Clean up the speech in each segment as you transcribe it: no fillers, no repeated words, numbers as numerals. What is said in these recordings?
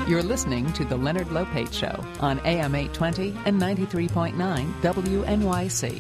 You're listening to The Leonard Lopate Show on AM 820 and 93.9 WNYC.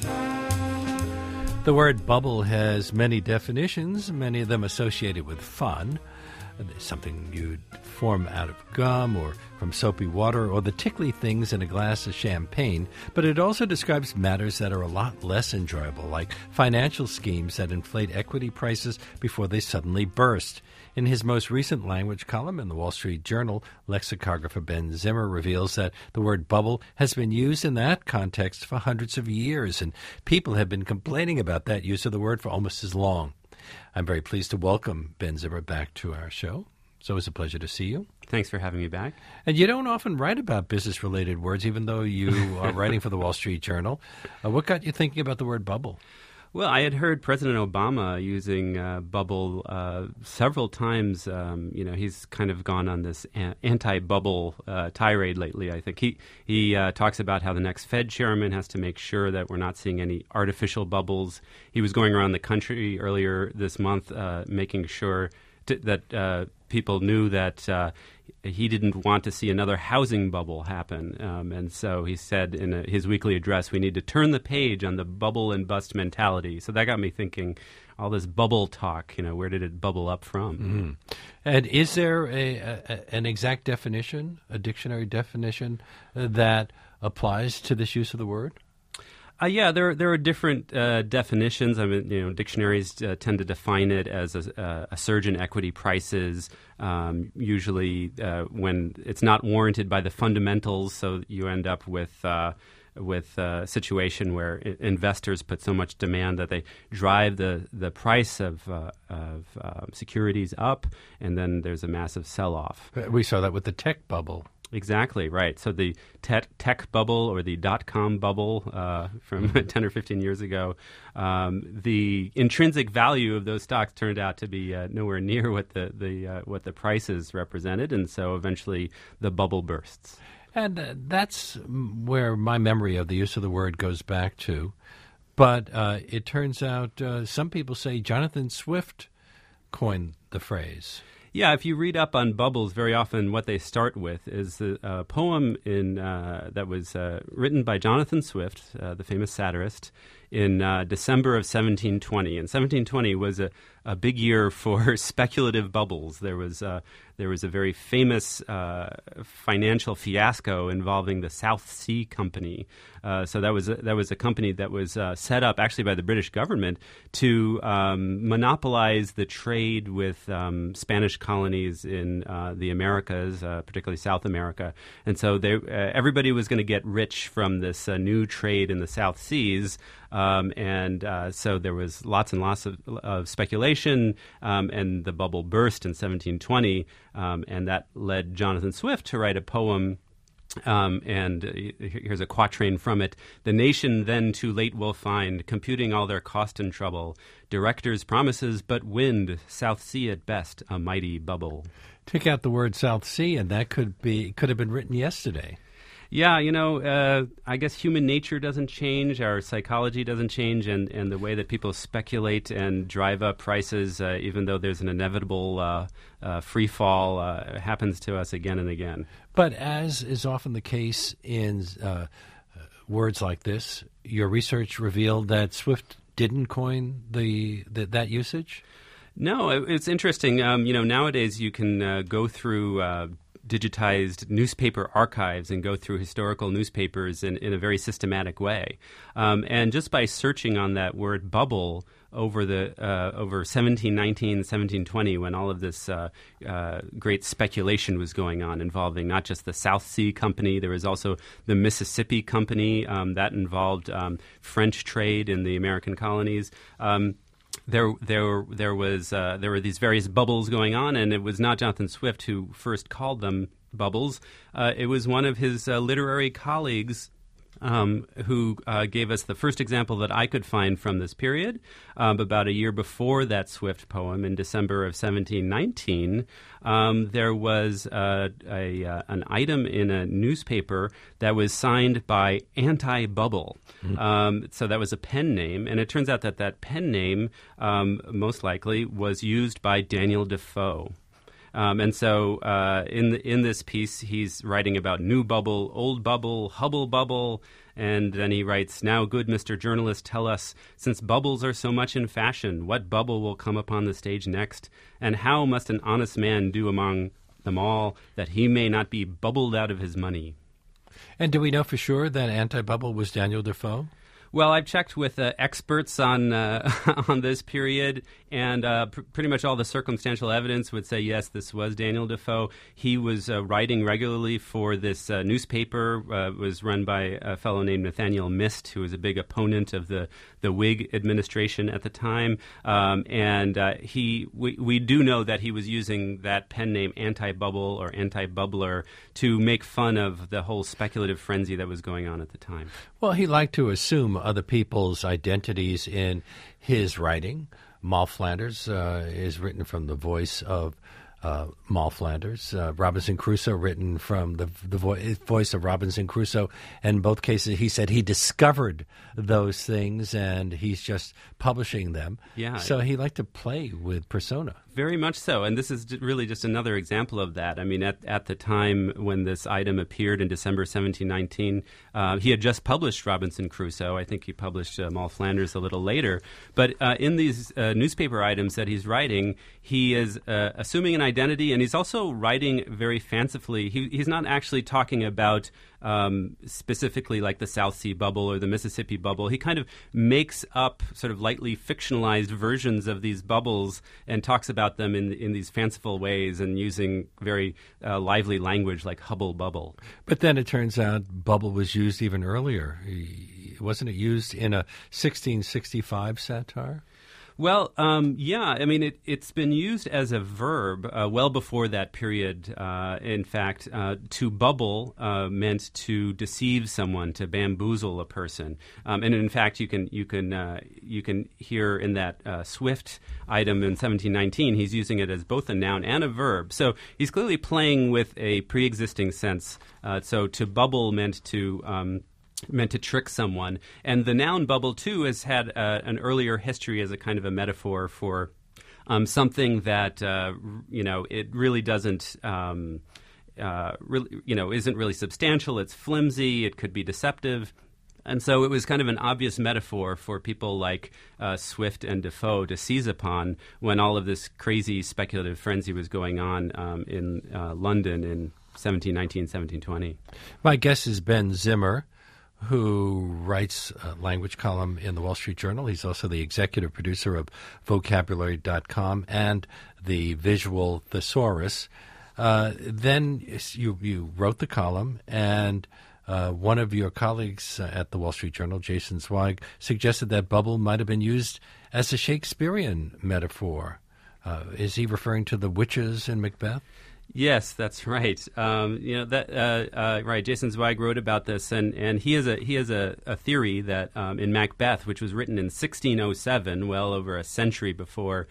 The word bubble has many definitions, many of them associated with fun. Something you'd form out of gum or from soapy water or the tickly things in a glass of champagne. But it also describes matters that are a lot less enjoyable, like financial schemes that inflate equity prices before they suddenly burst. In his most recent language column in the Wall Street Journal, lexicographer Ben Zimmer reveals that the word bubble has been used in that context for hundreds of years, and people have been complaining about that use of the word for almost as long. I'm very pleased to welcome Ben Zimmer back to our show. It's always a pleasure to see you. Thanks for having me back. And you don't often write about business-related words, even though you are writing for the Wall Street Journal. What got you thinking about the word bubble? Well, I had heard President Obama using bubble several times. He's kind of gone on this anti-bubble tirade lately, I think. He talks about how the next Fed chairman has to make sure that we're not seeing any artificial bubbles. He was going around the country earlier this month making sure that people knew that he didn't want to see another housing bubble happen. And so he said in his weekly address, we need to turn the page on the bubble and bust mentality. So that got me thinking, all this bubble talk, where did it bubble up from? Mm-hmm. And is there an exact definition, a dictionary definition, that applies to this use of the word? Yeah, there are different definitions. I mean, dictionaries tend to define it as a surge in equity prices, usually when it's not warranted by the fundamentals. So you end up with a situation where investors put so much demand that they drive the price of securities up, and then there's a massive sell-off. We saw that with the tech bubble. Exactly, right. So the tech bubble or the dot-com bubble from 10 or 15 years ago, the intrinsic value of those stocks turned out to be nowhere near what the prices represented, and so eventually the bubble bursts. And that's where my memory of the use of the word goes back to. But it turns out some people say Jonathan Swift coined the phrase. Yeah, if you read up on bubbles, very often what they start with is a poem that was written by Jonathan Swift, the famous satirist, in December of 1720. And 1720 was a big year for speculative bubbles. There was a very famous financial fiasco involving the South Sea Company. So that was a company that was set up actually by the British government to monopolize the trade with Spanish colonies in the Americas, particularly South America. And so everybody was going to get rich from this new trade in the South Seas. So there was lots and lots of speculation, and the bubble burst in 1720, and that led Jonathan Swift to write a poem. And here's a quatrain from it. The nation then too late will find, computing all their cost and trouble. Directors' promises but wind, South Sea at best, a mighty bubble. Take out the word South Sea, and that could have been written yesterday. Yeah, I guess human nature doesn't change, our psychology doesn't change, and the way that people speculate and drive up prices, even though there's an inevitable free fall, happens to us again and again. But as is often the case in words like this, your research revealed that Swift didn't coin that usage? No, it's interesting. Nowadays you can go through digitized newspaper archives and go through historical newspapers in a very systematic way. And just by searching on that word bubble over 1719, 1720, when all of this great speculation was going on involving not just the South Sea Company, there was also the Mississippi Company that involved French trade in the American colonies. There were these various bubbles going on, and it was not Jonathan Swift who first called them bubbles. It was one of his literary colleagues who gave us the first example that I could find from this period. About a year before that Swift poem, in December of 1719, there was an item in a newspaper that was signed by Anti-Bubble. So that was a pen name, and it turns out that pen name most likely was used by Daniel Defoe. And so in this piece, he's writing about new bubble, old bubble, Hubble bubble. And then he writes, "Now, good Mr. Journalist, tell us, since bubbles are so much in fashion, what bubble will come upon the stage next? And how must an honest man do among them all, that he may not be bubbled out of his money?" And do we know for sure that Anti-Bubble was Daniel Defoe? Well, I've checked with experts on on this period, and pretty much all the circumstantial evidence would say, yes, this was Daniel Defoe. He was writing regularly for this newspaper. Was run by a fellow named Nathaniel Mist, who was a big opponent of the Whig administration at the time. We do know that he was using that pen name Anti-Bubble or Anti-Bubbler to make fun of the whole speculative frenzy that was going on at the time. Well, he liked to assume other people's identities in his writing. Moll Flanders is written from the voice of Moll Flanders. Robinson Crusoe written from the voice of Robinson Crusoe. In both cases, he said he discovered those things and he's just publishing them. Yeah. So he liked to play with persona. Very much so, and this is really just another example of that. I mean, at the time when this item appeared in December 1719, he had just published Robinson Crusoe. I think he published Moll Flanders a little later. But in these newspaper items that he's writing, he is assuming an identity, and he's also writing very fancifully. He's not actually talking about specifically like the South Sea bubble or the Mississippi bubble. He kind of makes up sort of lightly fictionalized versions of these bubbles and talks about them in these fanciful ways and using very lively language like Hubble bubble. But then it turns out bubble was used even earlier. Wasn't it used in a 1665 satire? Well, yeah. I mean, it's been used as a verb well before that period. In fact, to bubble meant to deceive someone, to bamboozle a person. And in fact, you can hear in that Swift item in 1719, he's using it as both a noun and a verb. So he's clearly playing with a pre-existing sense. So to bubble meant to trick someone. And the noun bubble, too, has had an earlier history as a kind of a metaphor for something that, it really doesn't, isn't really substantial. It's flimsy. It could be deceptive. And so it was kind of an obvious metaphor for people like Swift and Defoe to seize upon when all of this crazy speculative frenzy was going on in London in 1719, 1720. My guest is Ben Zimmer, who writes a language column in the Wall Street Journal. He's also the executive producer of Vocabulary.com and the visual thesaurus. Then you wrote the column, and one of your colleagues at the Wall Street Journal, Jason Zweig, suggested that bubble might have been used as a Shakespearean metaphor. Is he referring to the witches in Macbeth? Yes, that's right. Right. Jason Zweig wrote about this, and he has a theory that in Macbeth, which was written in 1607, well over a century before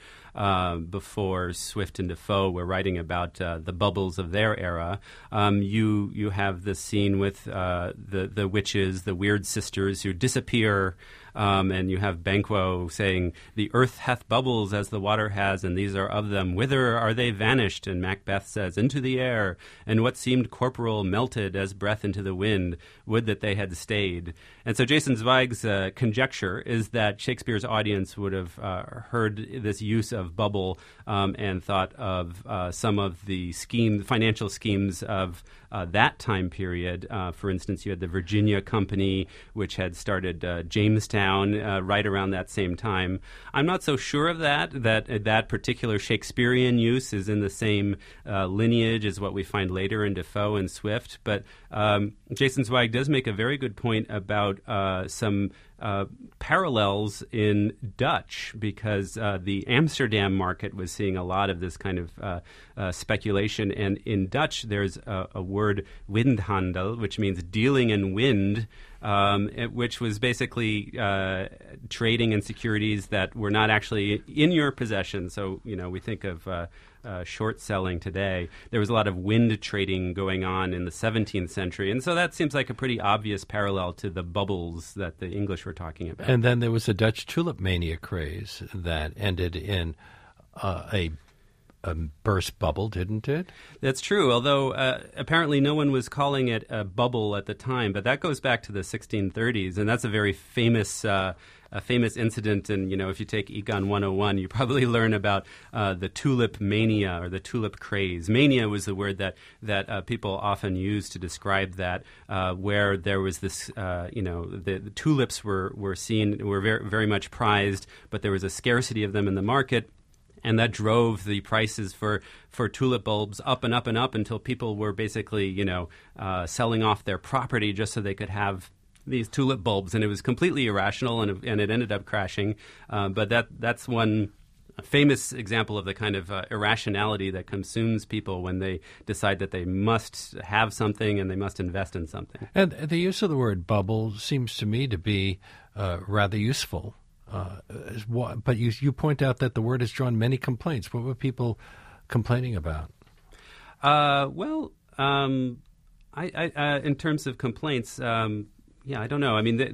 Swift and Defoe were writing about the bubbles of their era, you have this scene with the witches, the weird sisters who disappear. And you have Banquo saying, "The earth hath bubbles as the water has, and these are of them. Whither are they vanished?" And Macbeth says, "Into the air. And what seemed corporal melted as breath into the wind. Would that they had stayed." And so Jason Zweig's conjecture is that Shakespeare's audience would have heard this use of bubble and thought of some of the financial schemes of that time period. For instance, you had the Virginia Company, which had started Jamestown right around that same time. I'm not so sure of that particular Shakespearean use is in the same lineage as what we find later in Defoe and Swift. But Jason Zweig does make a very good point about some parallels in Dutch, because the Amsterdam market was seeing a lot of this kind of speculation. And in Dutch, there's a word, windhandel, which means dealing in wind, which was basically trading in securities that were not actually in your possession. So, we think of short selling today. There was a lot of wind trading going on in the 17th century. And so that seems like a pretty obvious parallel to the bubbles that the English were talking about. And then there was a Dutch tulip mania craze that ended in a burst bubble, didn't it? That's true, although apparently no one was calling it a bubble at the time. But that goes back to the 1630s, and that's a very famous incident. And, if you take Econ 101, you probably learn about the tulip mania or the tulip craze. Mania was the word that people often use to describe that, where there was this, the tulips were very, very much prized, but there was a scarcity of them in the market. And that drove the prices for tulip bulbs up and up and up until people were basically, selling off their property just so they could have these tulip bulbs. And it was completely irrational, and it ended up crashing. But that's one famous example of the kind of irrationality that consumes people when they decide that they must have something and they must invest in something. And the use of the word bubble seems to me to be rather useful. But you point out that the word has drawn many complaints. What were people complaining about? In terms of complaints, I don't know. I mean,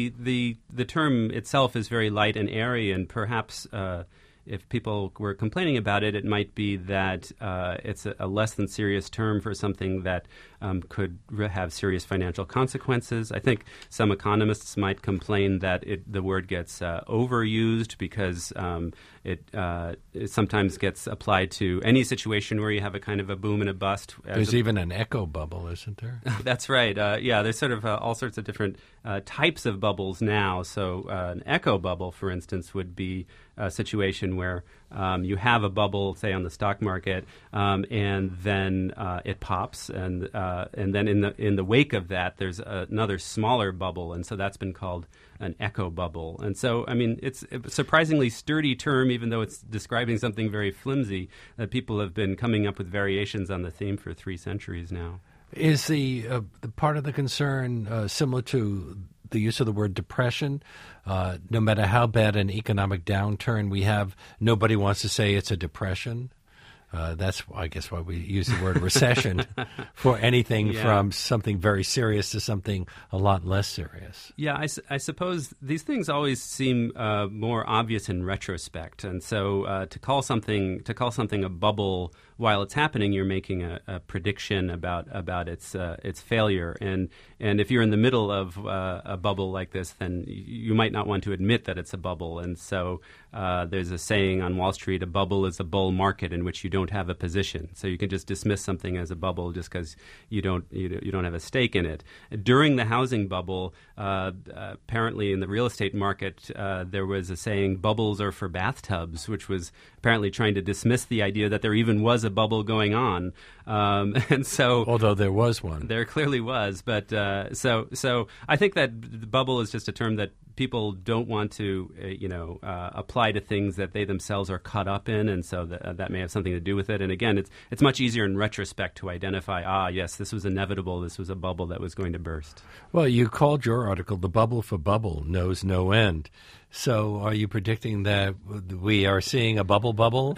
the term itself is very light and airy, and perhaps if people were complaining about it, it might be that it's a less than serious term for something that could have serious financial consequences. I think some economists might complain that the word gets overused because it sometimes gets applied to any situation where you have a kind of a boom and a bust. There's even an echo bubble, isn't there? That's right. There's sort of all sorts of different types of bubbles now. So an echo bubble, for instance, would be a situation where you have a bubble, say, on the stock market, and then it pops, and then in the wake of that, there's another smaller bubble, and so that's been called an echo bubble. And so, I mean, it's a surprisingly sturdy term, even though it's describing something very flimsy. That people have been coming up with variations on the theme for 3 centuries now. Is the part of the concern similar to the use of the word depression? No matter how bad an economic downturn we have, nobody wants to say it's a depression. That's, I guess, why we use the word recession for anything from something very serious to something a lot less serious. Yeah, I suppose these things always seem more obvious in retrospect, and so to call something a bubble while it's happening, you're making a prediction about its failure. And if you're in the middle of a bubble like this, then you might not want to admit that it's a bubble. And so there's a saying on Wall Street: a bubble is a bull market in which you don't have a position. So you can just dismiss something as a bubble just because you don't have a stake in it. During the housing bubble, apparently in the real estate market, there was a saying: bubbles are for bathtubs, which was apparently trying to dismiss the idea that there even was a bubble going on. And so, although there was one, there clearly was. But so I think that the bubble is just a term that people don't want to, apply to things that they themselves are caught up in, and so that may have something to do with it. And again, it's much easier in retrospect to identify, yes, this was inevitable. This was a bubble that was going to burst. Well, you called your article "The Bubble for Bubble Knows No End." So are you predicting that we are seeing a bubble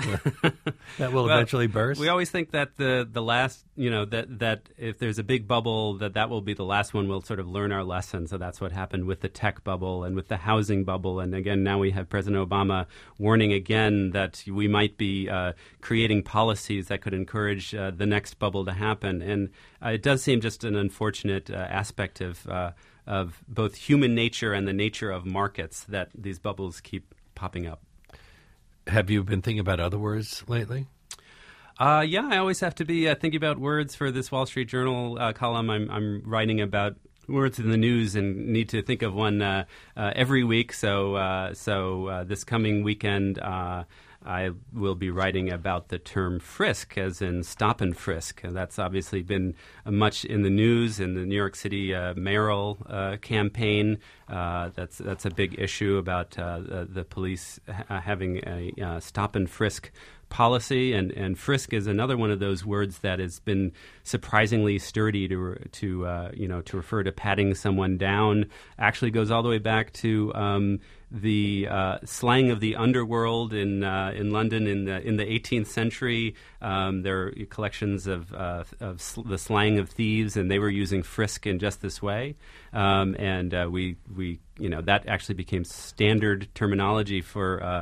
that will eventually burst? We always think that the last, that if there's a big bubble, that will be the last one. We'll sort of learn our lesson. So that's what happened with the tech bubble and with the housing bubble. And again, now we have President Obama warning again that we might be creating policies that could encourage the next bubble to happen. And it does seem just an unfortunate aspect of both human nature and the nature of markets that these bubbles keep popping up. Have you been thinking about other words lately? I always have to be thinking about words for this Wall Street Journal column. I'm writing about words in the news and need to think of one every week. So this coming weekend, I will be writing about the term frisk, as in stop and frisk. And that's obviously been much in the news in the New York City mayoral campaign. That's a big issue about the police having a stop and frisk policy, and frisk is another one of those words that has been surprisingly sturdy to refer to patting someone down. Actually goes all the way back to the slang of the underworld in London in the 18th century. There are collections of the slang of thieves, and they were using frisk in just this way. And we that actually became standard terminology for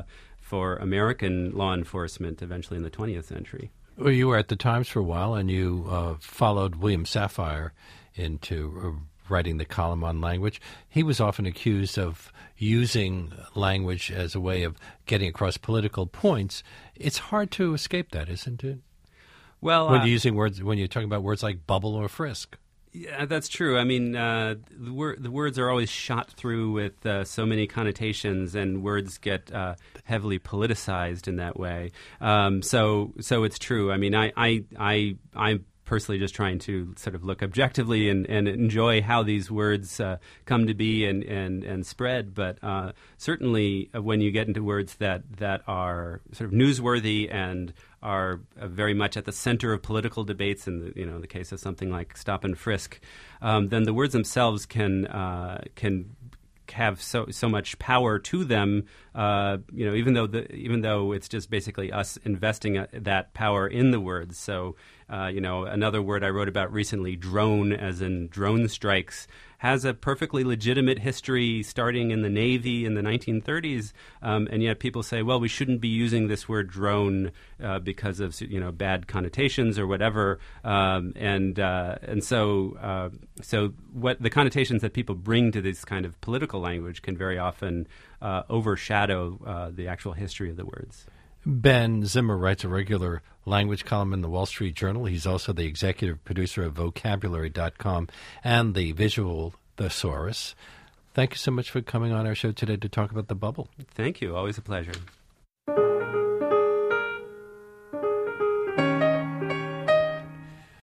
for American law enforcement eventually in the 20th century. Well, you were at the Times for a while, and you followed William Safire into writing the column on language. He was often accused of using language as a way of getting across political points. It's hard to escape that, isn't it? Well, when you're talking about words like bubble or frisk. Yeah, that's true. I mean, the words are always shot through with so many connotations, and words get heavily politicized in that way. So it's true. I mean, I'm personally just trying to sort of look objectively and enjoy how these words come to be and spread. But certainly, when you get into words that are sort of newsworthy and are very much at the center of political debates, in the case of something like stop and frisk, then the words themselves can have so much power to them. Even though it's just basically us investing that power in the words. So another word I wrote about recently, drone, as in drone strikes, has a perfectly legitimate history starting in the Navy in the 1930s, and yet people say, well, we shouldn't be using this word drone because of bad connotations or whatever, and so what the connotations that people bring to this kind of political language can very often overshadow the actual history of the words. Ben Zimmer writes a regular language column in the Wall Street Journal. He's also the executive producer of Vocabulary.com and the Visual Thesaurus. Thank you so much for coming on our show today to talk about the bubble. Thank you. Always a pleasure.